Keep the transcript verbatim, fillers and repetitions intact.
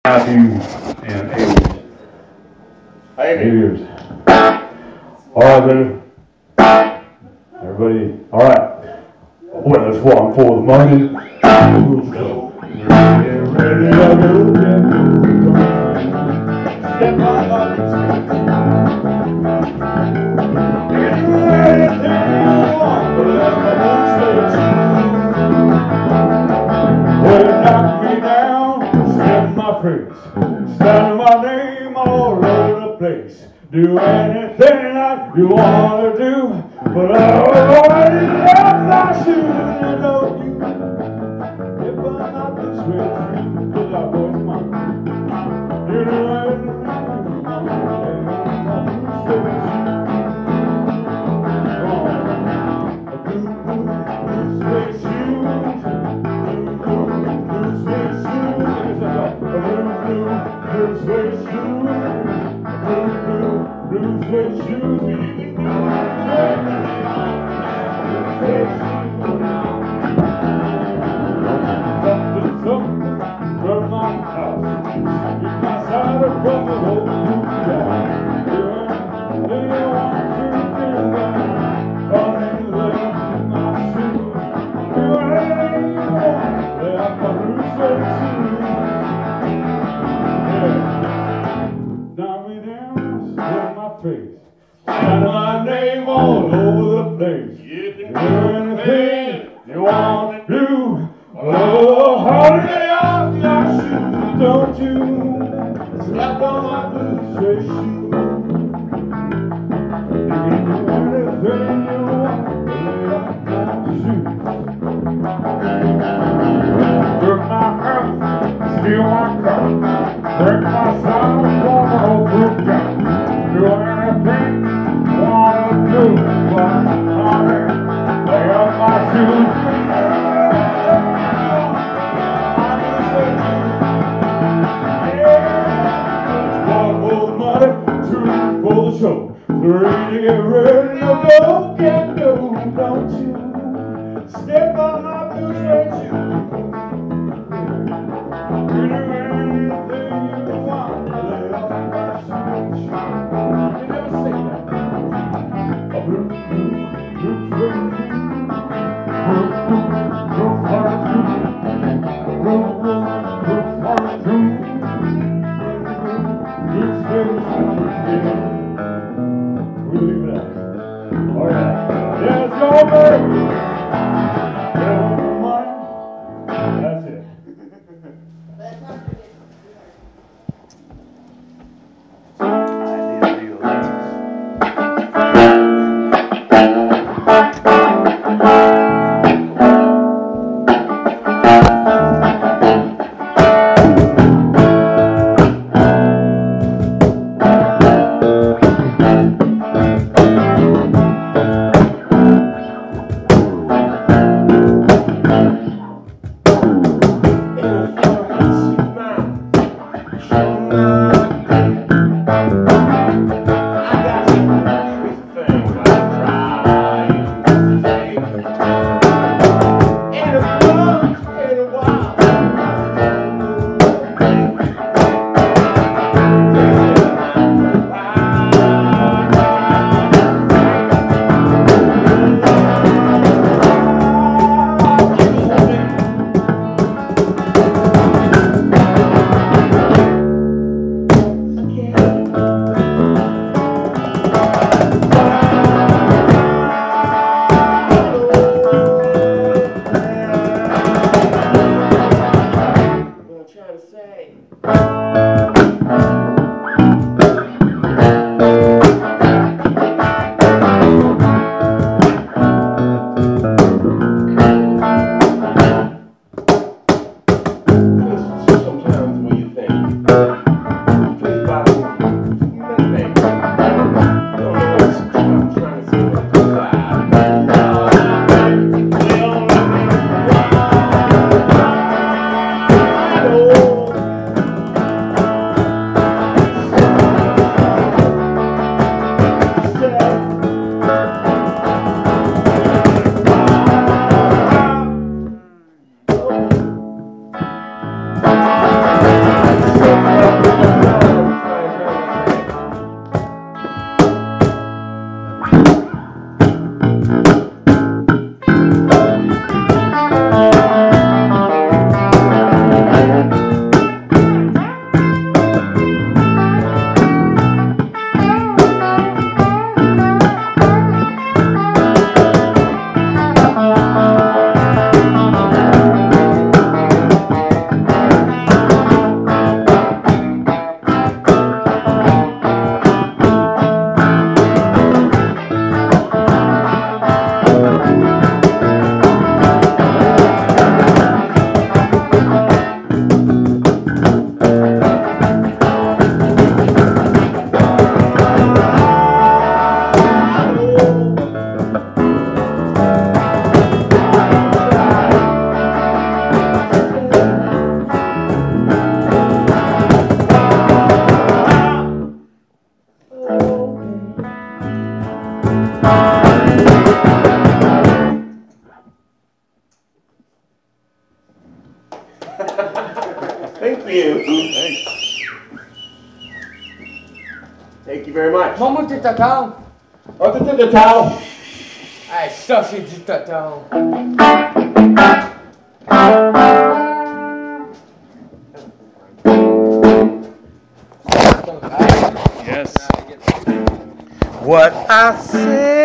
Matthew and Aries. Aries. Aries. All right, brother. Everybody, all right. Well, let's walk for the money. Let's go. Get ready to go. Step on up and step. Anything you want, but I won't stay. Well, knock me down, step my face. Spell my name all over the place. Do anything that you want to do, but I always love my shoes. You know you, if I'm not this way, cause I boys mine. You know everything you want, and I'm not this way. Blue suede shoes, blue suede shoes, blue suede shoes. Blue suede shoes, blue something, something from my house. Keep my side of the whole food guy. Do anything you want to do, come and lay my shoes. Do anything you want, lay out my blue suede shoes. Yeah. Knock me down, step my face. Sign my name all over the place. Do anything you want to do. Oh, holiday off your shoes, don't you? Slap on my blue suede shoes. You can do anything you want, lay off my shoes. Work my house, steal my car, break my side, walk my whole group down. Do anything you want to do, but honey, lay off my shoes. Show. Three to get ready to go, get go, don't you? Step on my blue suede shoe. You do anything you want, lay off my suede shoe. You never say that. A blue, blue, blue suede shoe. Blue, blue, blue hard shoe. Blue, blue, blue hard shoe. Blue suede shoe. We leave it out. All right. Let's go, baby. Get on the money. That's it. you. Thank you very much. Vamos de tatão. What's it to the towel? Ai, sausage de tatão. Yes. What I said.